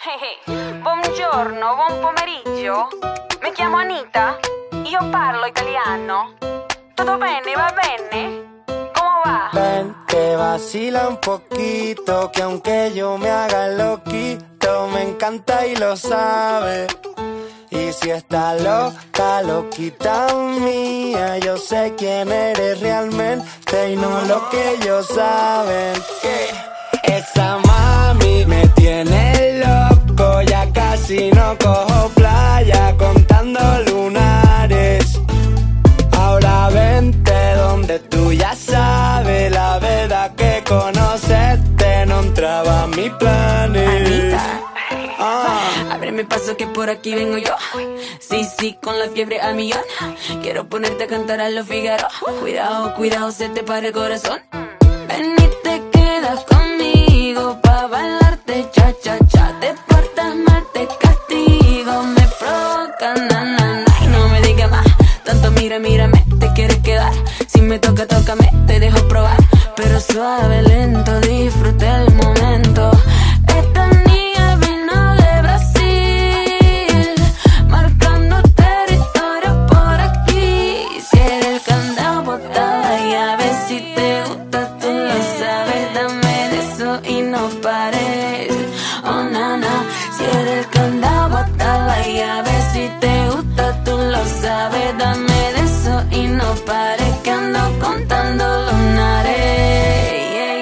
Buongiorno, buon pomeriggio. Mi chiamo Anita. Io parlo italiano. Tutto bene, va bene? ¿Cómo va? Ven, que vacila un poquito, que aunque yo me haga loquito, me encanta y lo sabe. Y si está loca, loquita mía, yo sé quién eres realmente y no lo que ellos saben. Esa mami me tiene loco, ya casi no cojo playa contando lunares. Ahora vente donde tú ya sabes, la verdad que conocerte no entraba a mis planes. Anita, ábreme paso que por aquí vengo yo. Sí, sí, con la fiebre a millón. Quiero ponerte a cantar a los Figaro. Cuidado, cuidado, se te para el corazón. Ven y te quedas conmigo pa' bailarte cha, cha, cha. Te portas mal, te castigo. Me provoca, na, na, na. Y no me digas más, tanto mírame, te quieres quedar. Si me toca, tócame, te dejo probar. Pero suave, lento, disfruta el momento. Esta niña vino de Brasil, marcando territorio por aquí. Si eres el candado, botada y a ver si te gusta, tú lo sabes. Dame de eso y no pares, oh nana. Si eres el candado, botada y a ver si te gusta, tú lo sabes. Dame de eso y no pares, que ando contando lunares.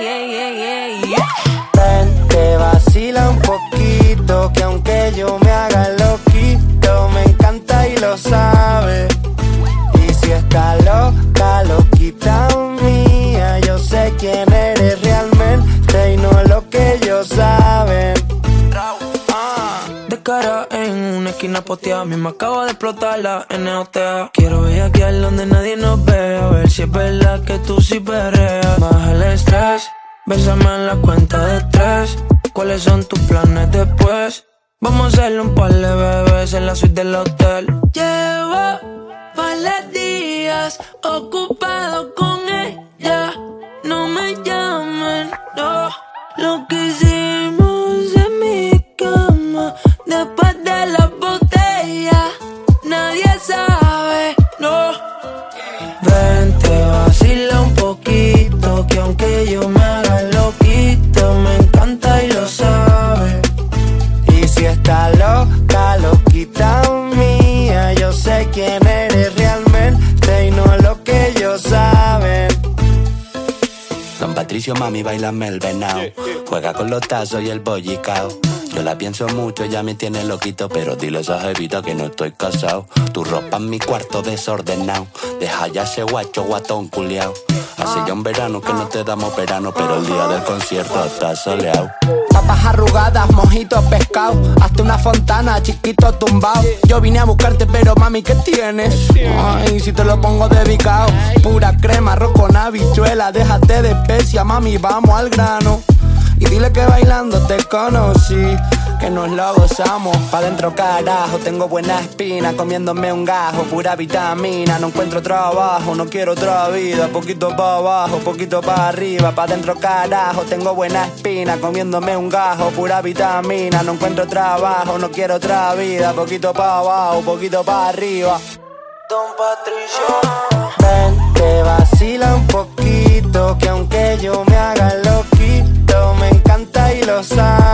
Ven, te vacila un poquito, que aunque yo me haga loquito, me encanta y lo sabe. Y si está loca, loquita mía, yo sé quién eres realmente y no lo que ellos saben. De cara en una esquina poteada, misma acabo de explotar la NOTA. Quiero bellaquear donde nadie nos ve, a ver si es verdad que tú sí perreas. Baja el estrés, bésame en la cuenta de 3. ¿Cuáles son tus planes después? Vamos a hacerle un par de bebés en la suite del hotel. Llevo varios días ocupado con ella. No me llamen, no. Lo que hicimos en mi cama después de la botella, nadie sabe, no. Vente, vacila un poquito, que aunque yo me haga loquito, me encanta y lo sabe. Y si está loca, loquita mía, yo sé quién eres realmente y no lo que ellos saben. Don Patricio, mami, bailame el venao. Juega con los tazos y el bollicao. Yo la pienso mucho, ella me tiene loquito, pero dile a esa jevita que no estoy casado. Tu ropa en mi cuarto desordenado, deja ya ese guacho guatón culiao. Hace ya un verano que no te damos verano, pero el día del concierto está soleado. Papas arrugadas, mojitos, pescado, hasta una fontana, chiquito tumbao. Yo vine a buscarte, pero mami, ¿qué tienes? Ay, si te lo pongo dedicado. Pura crema, arroz con habichuela, déjate de especia, mami, vamos al grano. Y dile que bailando te conocí, que nos lo gozamos. Pa' dentro carajo, tengo buena espina, comiéndome un gajo, pura vitamina. No encuentro trabajo, no quiero otra vida, poquito pa' abajo, poquito pa' arriba. Pa' dentro carajo, tengo buena espina, comiéndome un gajo, pura vitamina. No encuentro trabajo, no quiero otra vida, poquito pa' abajo, poquito pa' arriba. Don Patricio, ven, te vacila un poquito, que aunque yo me haga loquito, me encanta y lo sabe.